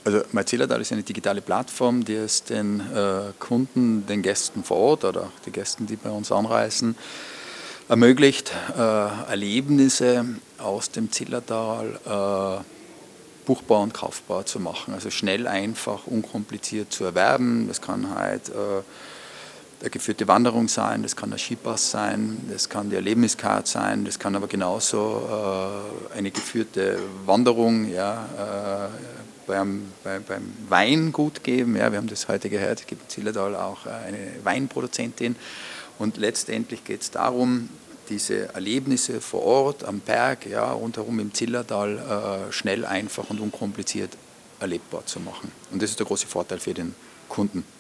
Also MyZillertal ist eine digitale Plattform, die es den Kunden, den Gästen vor Ort oder auch die Gästen, die bei uns anreisen, ermöglicht, Erlebnisse aus dem Zillertal buchbar und kaufbar zu machen. Also schnell, einfach, unkompliziert zu erwerben. Das kann halt eine geführte Wanderung sein, das kann der Skipass sein, das kann die Erlebniskarte sein, das kann aber genauso eine geführte Wanderung, ja, beim Weingut geben. Ja, wir haben das heute gehört, es gibt in Zillertal auch eine Weinproduzentin und letztendlich geht es darum, diese Erlebnisse vor Ort am Berg, ja, rundherum im Zillertal schnell, einfach und unkompliziert erlebbar zu machen. Und das ist der große Vorteil für den Kunden.